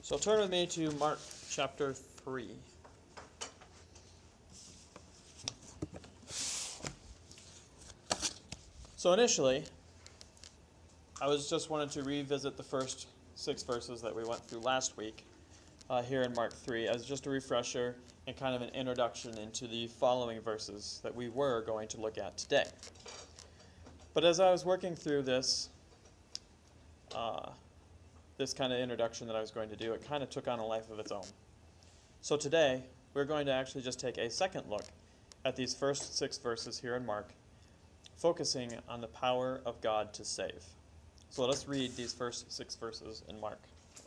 So turn with me to Mark chapter 3. So initially, I just wanted to revisit the first 6 verses that we went through last week here in Mark 3 as just a refresher and kind of an introduction into the following verses that we were going to look at today. But as I was working through this kind of introduction that I was going to do, it kind of took on a life of its own. So today, we're going to actually just take a second look at these first 6 verses here in Mark, focusing on the power of God to save. So let us read these first 6 verses in Mark.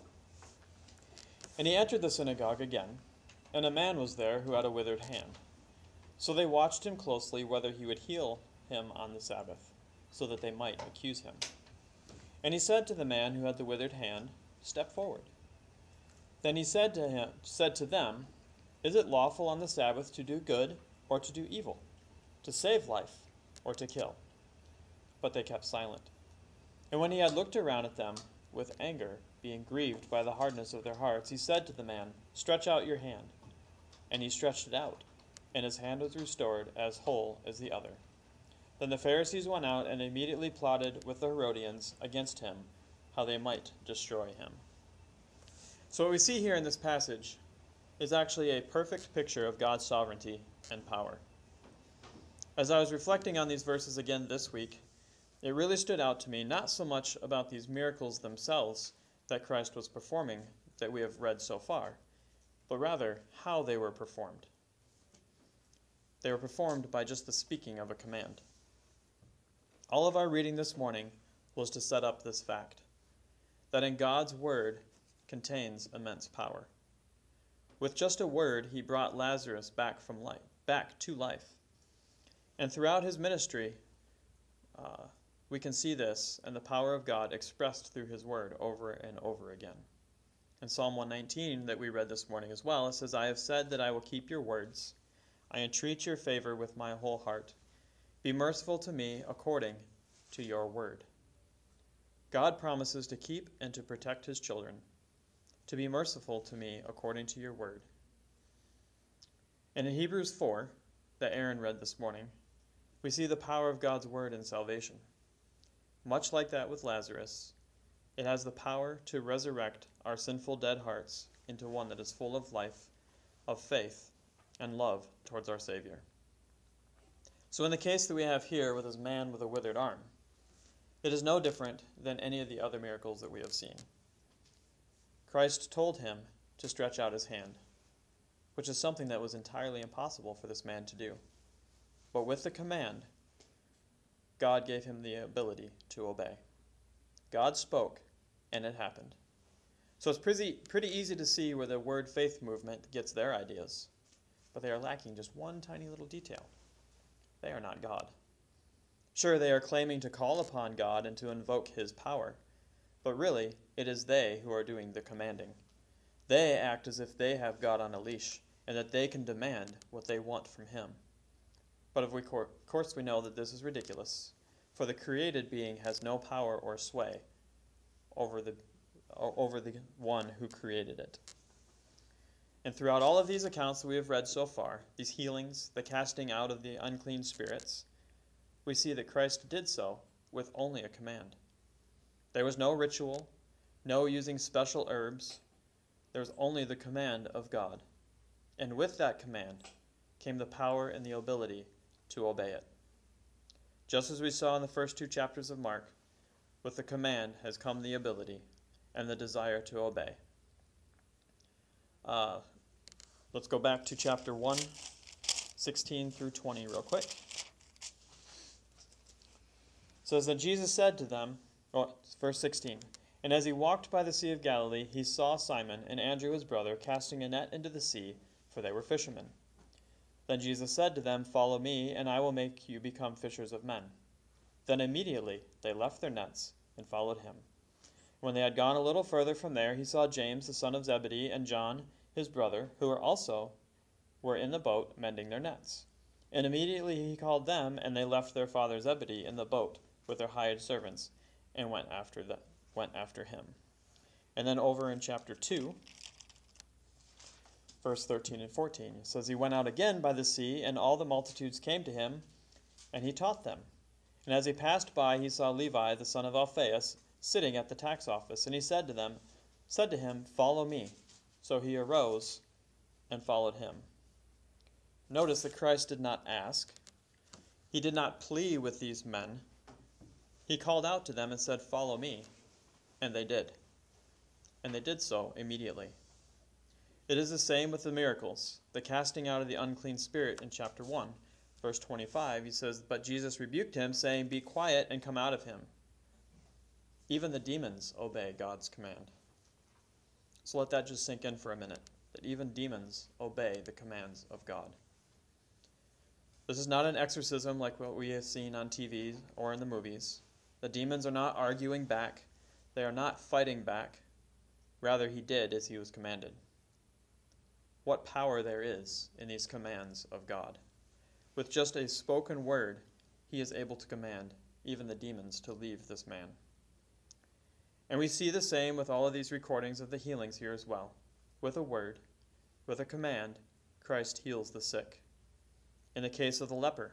And he entered the synagogue again, and a man was there who had a withered hand. So they watched him closely whether he would heal him on the Sabbath, so that they might accuse him. And he said to the man who had the withered hand, "Step forward." Then he said to them, "Is it lawful on the Sabbath to do good or to do evil, to save life or to kill?" But they kept silent. And when he had looked around at them with anger, being grieved by the hardness of their hearts, he said to the man, "Stretch out your hand." And he stretched it out, and his hand was restored as whole as the other. Then the Pharisees went out and immediately plotted with the Herodians against him, how they might destroy him. So what we see here in this passage is actually a perfect picture of God's sovereignty and power. As I was reflecting on these verses again this week, it really stood out to me not so much about these miracles themselves that Christ was performing that we have read so far, but rather how they were performed. They were performed by just the speaking of a command. All of our reading this morning was to set up this fact, that in God's word contains immense power. With just a word, he brought Lazarus back to life. And throughout his ministry, we can see this and the power of God expressed through his word over and over again. In Psalm 119 that we read this morning as well, it says, "I have said that I will keep your words. I entreat your favor with my whole heart. Be merciful to me according to your word." God promises to keep and to protect his children, to be merciful to me according to your word. And in Hebrews 4, that Aaron read this morning, we see the power of God's word in salvation. Much like that with Lazarus, it has the power to resurrect our sinful dead hearts into one that is full of life, of faith, and love towards our Savior. So in the case that we have here with this man with a withered arm, it is no different than any of the other miracles that we have seen. Christ told him to stretch out his hand, which is something that was entirely impossible for this man to do. But with the command, God gave him the ability to obey. God spoke, and it happened. So it's pretty easy to see where the word faith movement gets their ideas, but they are lacking just one tiny little detail. They are not God. Sure, they are claiming to call upon God and to invoke his power, but really, it is they who are doing the commanding. They act as if they have God on a leash, and that they can demand what they want from him. But of course we know that this is ridiculous, for the created being has no power or sway over the one who created it. And throughout all of these accounts that we have read so far, these healings, the casting out of the unclean spirits, we see that Christ did so with only a command. There was no ritual, no using special herbs. There was only the command of God. And with that command came the power and the ability to obey it. Just as we saw in the first 2 chapters of Mark, with the command has come the ability and the desire to obey. Let's go back to chapter 1, 16 through 20 real quick. It says that Jesus said to them, verse 16, "And as he walked by the Sea of Galilee, he saw Simon and Andrew his brother casting a net into the sea, for they were fishermen. Then Jesus said to them, 'Follow me, and I will make you become fishers of men.' Then immediately they left their nets and followed him. When they had gone a little further from there, he saw James the son of Zebedee and John his brother, who were in the boat mending their nets. And immediately he called them, and they left their father Zebedee in the boat with their hired servants, and went after him. And then over in chapter 2, verse 13 and 14, it says, He went out again by the sea, and all the multitudes came to him, and he taught them. And as he passed by, he saw Levi, the son of Alphaeus, sitting at the tax office, and he said to him, Follow me. So he arose and followed him. Notice that Christ did not ask. He did not plead with these men. He called out to them and said, Follow me. And they did. And they did so immediately. It is the same with the miracles. The casting out of the unclean spirit in chapter 1, verse 25, he says, But Jesus rebuked him, saying, Be quiet and come out of him. Even the demons obey God's command. So let that just sink in for a minute, that even demons obey the commands of God. This is not an exorcism like what we have seen on TV or in the movies. The demons are not arguing back. They are not fighting back. Rather, he did as he was commanded. What power there is in these commands of God. With just a spoken word, he is able to command even the demons to leave this man. And we see the same with all of these recordings of the healings here as well. With a word, with a command, Christ heals the sick. In the case of the leper,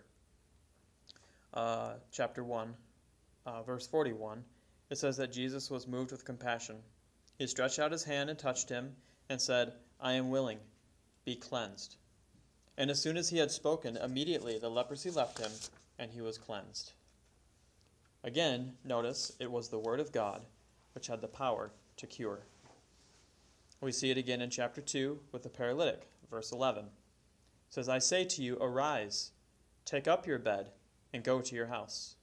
chapter 1, verse 41, it says that Jesus was moved with compassion. He stretched out his hand and touched him and said, I am willing, be cleansed. And as soon as he had spoken, immediately the leprosy left him and he was cleansed. Again, notice it was the word of God which had the power to cure. We see it again in chapter 2 with the paralytic, verse 11. It says, I say to you, arise, take up your bed, and go to your house.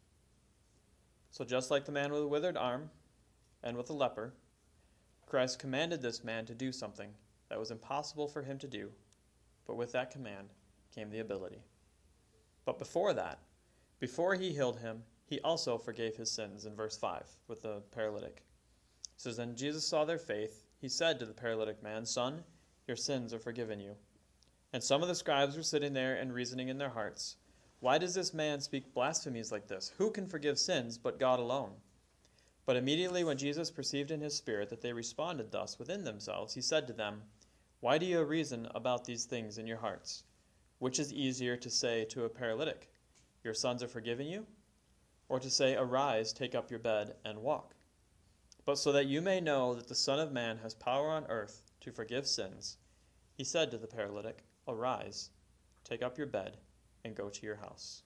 So just like the man with a withered arm and with the leper, Christ commanded this man to do something that was impossible for him to do, but with that command came the ability. But before that, before he healed him, he also forgave his sins in verse 5 with the paralytic. It says, Then Jesus saw their faith. He said to the paralytic man, Son, your sins are forgiven you. And some of the scribes were sitting there and reasoning in their hearts, Why does this man speak blasphemies like this? Who can forgive sins but God alone? But immediately when Jesus perceived in his spirit that they responded thus within themselves, he said to them, Why do you reason about these things in your hearts? Which is easier to say to a paralytic, Your sons are forgiven you? Or to say, Arise, take up your bed, and walk? But so that you may know that the Son of Man has power on earth to forgive sins, he said to the paralytic, Arise, take up your bed, and go to your house.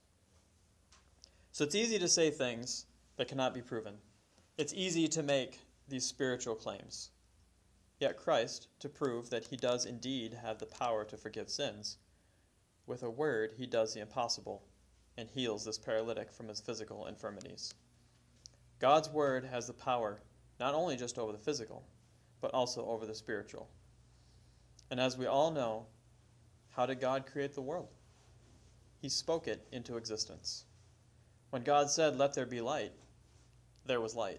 So it's easy to say things that cannot be proven. It's easy to make these spiritual claims. Yet Christ, to prove that he does indeed have the power to forgive sins, with a word he does the impossible and heals this paralytic from his physical infirmities. God's word has the power not only just over the physical, but also over the spiritual. And as we all know, how did God create the world? He spoke it into existence. When God said, Let there be light, there was light.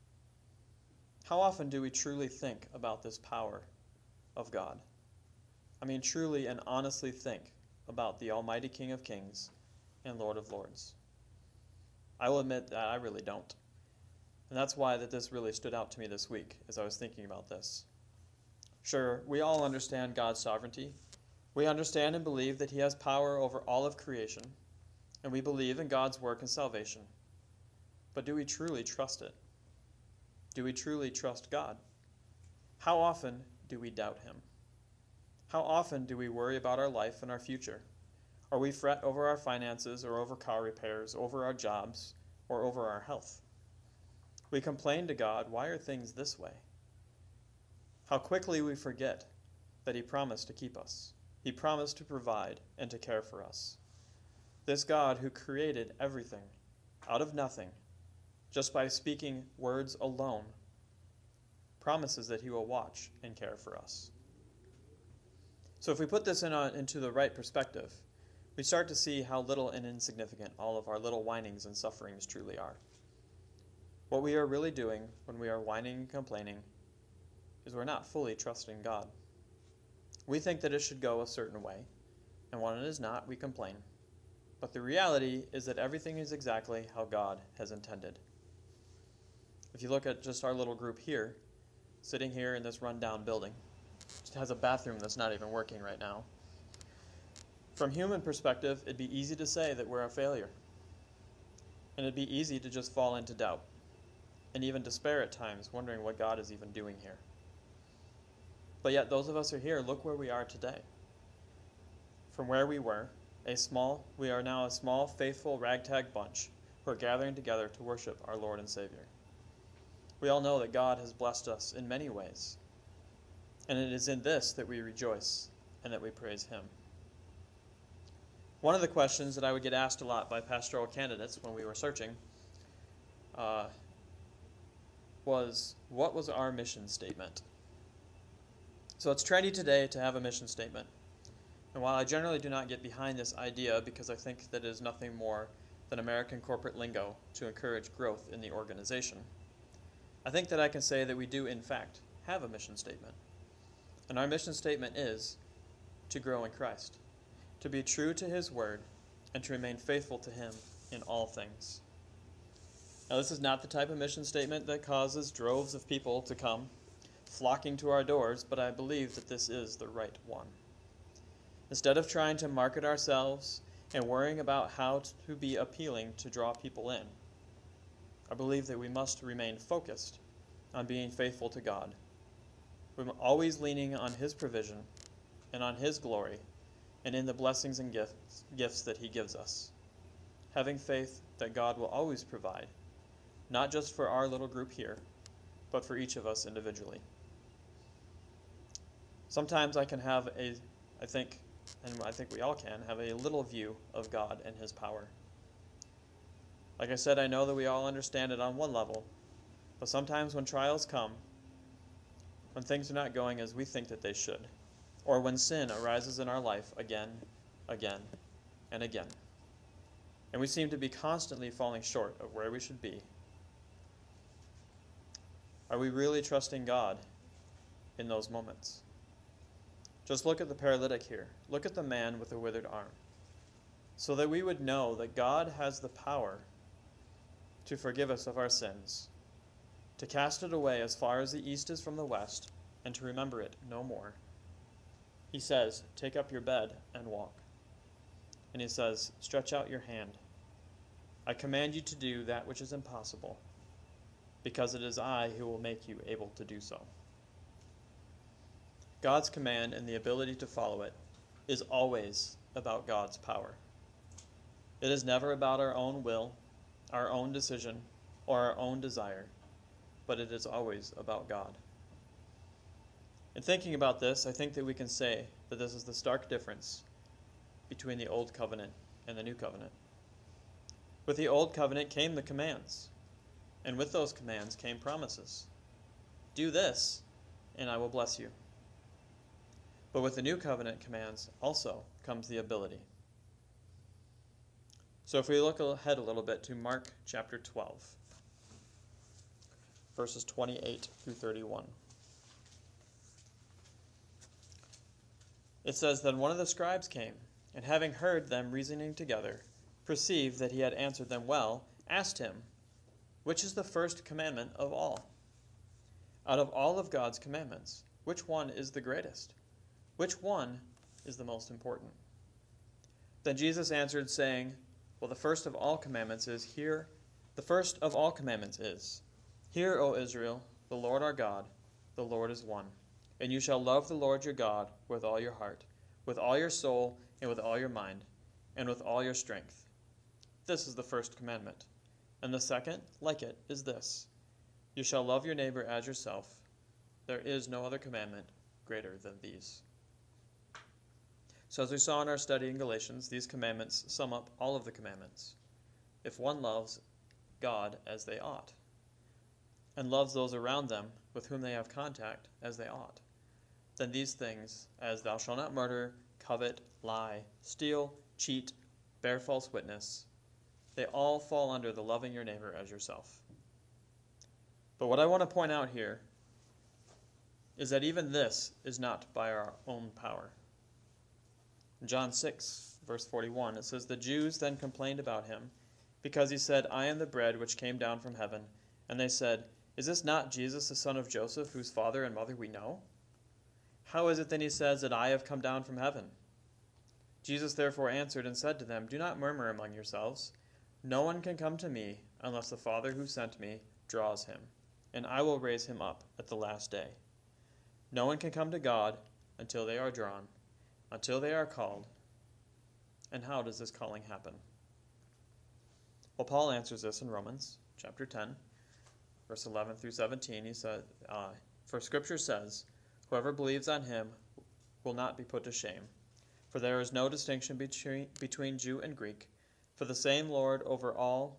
How often do we truly think about this power of God? I mean, truly and honestly think about the Almighty King of Kings and Lord of Lords. I will admit that I really don't. And that's why that this really stood out to me this week as I was thinking about this. Sure, we all understand God's sovereignty. We understand and believe that he has power over all of creation, and we believe in God's work and salvation. But do we truly trust it? Do we truly trust God? How often do we doubt him? How often do we worry about our life and our future? Or we fret over our finances or over car repairs, over our jobs, or over our health? We complain to God, why are things this way? How quickly we forget that he promised to keep us. He promised to provide and to care for us. This God who created everything out of nothing, just by speaking words alone, promises that he will watch and care for us. So if we put this into the right perspective, we start to see how little and insignificant all of our little whinings and sufferings truly are. What we are really doing when we are whining and complaining is we're not fully trusting God. We think that it should go a certain way, and when it is not, we complain. But the reality is that everything is exactly how God has intended. If you look at just our little group here, sitting here in this rundown building. It has a bathroom that's not even working right now. From human perspective, it'd be easy to say that we're a failure. And it'd be easy to just fall into doubt and even despair at times, wondering what God is even doing here. But yet, those of us who are here, look where we are today. From where we were, we are now a small, faithful, ragtag bunch who are gathering together to worship our Lord and Savior. We all know that God has blessed us in many ways, and it is in this that we rejoice and that we praise Him. One of the questions that I would get asked a lot by pastoral candidates when we were searching was, what was our mission statement? So it's trendy today to have a mission statement. And while I generally do not get behind this idea because I think that it is nothing more than American corporate lingo to encourage growth in the organization, I think that I can say that we do, in fact, have a mission statement. And our mission statement is to grow in Christ, to be true to His word, and to remain faithful to Him in all things. Now, this is not the type of mission statement that causes droves of people to come flocking to our doors, but I believe that this is the right one. Instead of trying to market ourselves and worrying about how to be appealing to draw people in, I believe that we must remain focused on being faithful to God. We're always leaning on His provision and on His glory and in the blessings and gifts that He gives us. Having faith that God will always provide, not just for our little group here, but for each of us individually. Sometimes I can have I think we all can, have a little view of God and His power. Like I said, I know that we all understand it on one level, but sometimes when trials come, when things are not going as we think that they should, or when sin arises in our life again, and again, and we seem to be constantly falling short of where we should be, are we really trusting God in those moments? Just look at the paralytic here. Look at the man with the withered arm. So that we would know that God has the power to forgive us of our sins, to cast it away as far as the east is from the west, and to remember it no more. He says, take up your bed and walk. And He says, stretch out your hand. I command you to do that which is impossible, because it is I who will make you able to do so. God's command and the ability to follow it is always about God's power. It is never about our own will, our own decision, or our own desire, but it is always about God. In thinking about this, I think that we can say that this is the stark difference between the Old Covenant and the New Covenant. With the Old Covenant came the commands, and with those commands came promises. Do this, and I will bless you. But with the New Covenant commands also comes the ability. So if we look ahead a little bit to Mark chapter 12, verses 28 through 31. It says, Then one of the scribes came, and having heard them reasoning together, perceived that he had answered them well, asked him, Which is the first commandment of all? Out of all of God's commandments, which one is the greatest? Which one is the most important? Then Jesus answered, saying, Well, the first of all commandments is, Hear, O Israel, the Lord our God, the Lord is one. And you shall love the Lord your God with all your heart, with all your soul, and with all your mind, and with all your strength. This is the first commandment. And the second, like it, is this: You shall love your neighbor as yourself. There is no other commandment greater than these. So as we saw in our study in Galatians, these commandments sum up all of the commandments. If one loves God as they ought, and loves those around them with whom they have contact as they ought, then these things, as thou shalt not murder, covet, lie, steal, cheat, bear false witness, they all fall under the loving your neighbor as yourself. But what I want to point out here is that even this is not by our own power. In John 6, verse 41, it says, The Jews then complained about him, because he said, I am the bread which came down from heaven. And they said, Is this not Jesus, the son of Joseph, whose father and mother we know? How is it then he says that I have come down from heaven? Jesus therefore answered and said to them, Do not murmur among yourselves. No one can come to me unless the Father who sent me draws him, and I will raise him up at the last day. No one can come to God until they are drawn, until they are called. And how does this calling happen? Well, Paul answers this in Romans chapter 10, verse 11 through 17. He said, For Scripture says, Whoever believes on him will not be put to shame. For there is no distinction between Jew and Greek, for the same Lord over all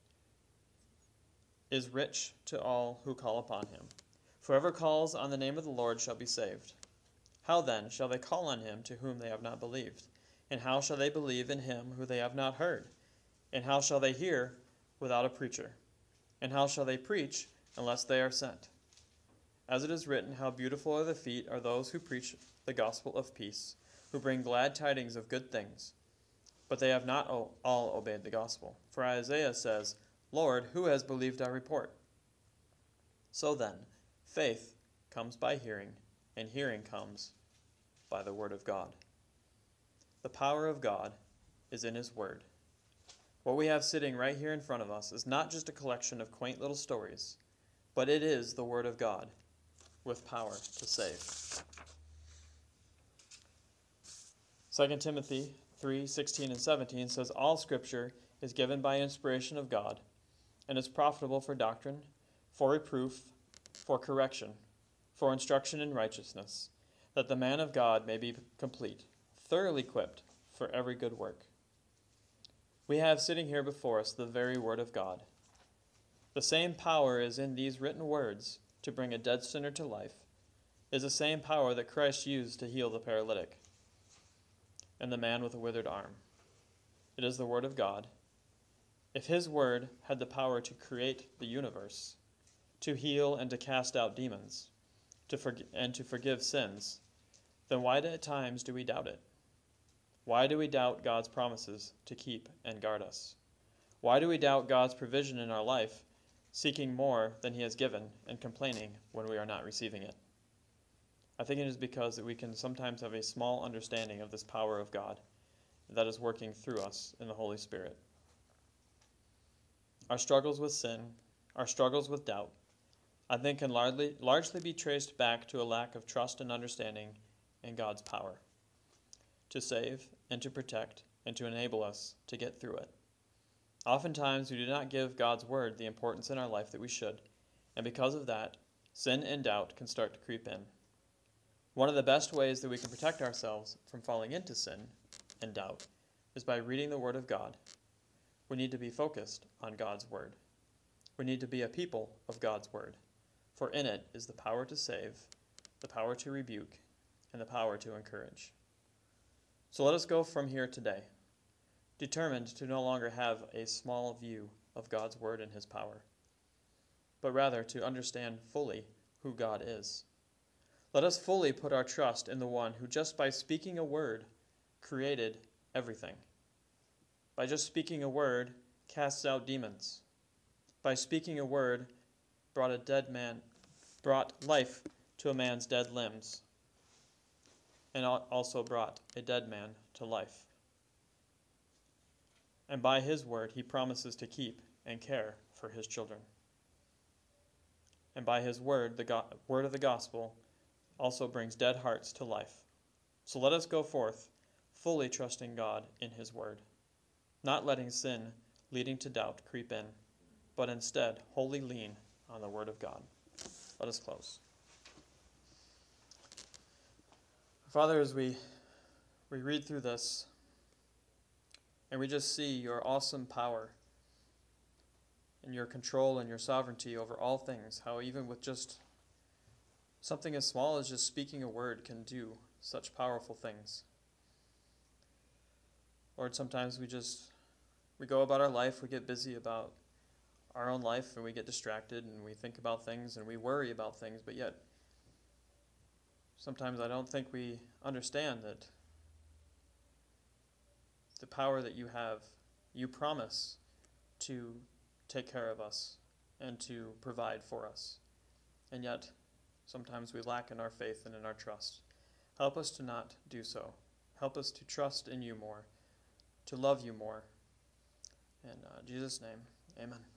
is rich to all who call upon him. For whoever calls on the name of the Lord shall be saved. How then shall they call on him to whom they have not believed? And how shall they believe in him who they have not heard? And how shall they hear without a preacher? And how shall they preach unless they are sent? As it is written, How beautiful are the feet are those who preach the gospel of peace, who bring glad tidings of good things. But they have not all obeyed the gospel. For Isaiah says, Lord, who has believed our report? So then, faith comes by hearing, and hearing comes by the word of God. The power of God is in his word. What we have sitting right here in front of us is not just a collection of quaint little stories, but it is the word of God with power to save. 2 Timothy 3:16 and 17 says, All Scripture is given by inspiration of God, and is profitable for doctrine, for reproof, for correction, for instruction in righteousness, that the man of God may be complete, thoroughly equipped for every good work. We have sitting here before us the very word of God. The same power is in these written words to bring a dead sinner to life, is the same power that Christ used to heal the paralytic and the man with a withered arm. It is the word of God. If his word had the power to create the universe, to heal and to cast out demons, to forgive sins, then why at times do we doubt it? Why do we doubt God's promises to keep and guard us? Why do we doubt God's provision in our life, seeking more than he has given and complaining when we are not receiving it? I think it is because that we can sometimes have a small understanding of this power of God that is working through us in the Holy Spirit. Our struggles with sin, our struggles with doubt, I think can largely be traced back to a lack of trust and understanding in God's power to save and to protect and to enable us to get through it. Oftentimes we do not give God's word the importance in our life that we should, and because of that, sin and doubt can start to creep in. One of the best ways that we can protect ourselves from falling into sin and doubt is by reading the Word of God. We need to be focused on God's Word. We need to be a people of God's Word, for in it is the power to save, the power to rebuke, and the power to encourage. So let us go from here today, determined to no longer have a small view of God's Word and his power, but rather to understand fully who God is. Let us fully put our trust in the one who just by speaking a word created everything. By just speaking a word casts out demons. By speaking a word brought life to a man's dead limbs, and also brought a dead man to life. And by his word he promises to keep and care for his children. And by his word, the word of the gospel, also brings dead hearts to life. So let us go forth, fully trusting God in his word, not letting sin leading to doubt creep in, but instead wholly lean on the word of God. Let us close. Father, as we read through this, and we just see your awesome power and your control and your sovereignty over all things, how even with just something as small as just speaking a word can do such powerful things. Lord, sometimes we go about our life, we get busy about our own life, and we get distracted, and we think about things, and we worry about things, but yet sometimes I don't think we understand that the power that you have, you promise to take care of us, and to provide for us. And yet, sometimes we lack in our faith and in our trust. Help us to not do so. Help us to trust in you more, to love you more. In Jesus' name, amen.